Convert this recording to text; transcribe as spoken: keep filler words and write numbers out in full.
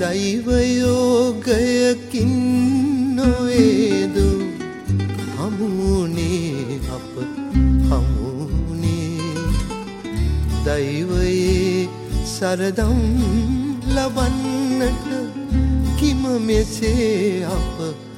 දෛවයෝගයකින් නොවේදු හමුුණේ අප හමුුණේ දෛවයේ සරදම් ලබන්නට කිම මෙසේ අප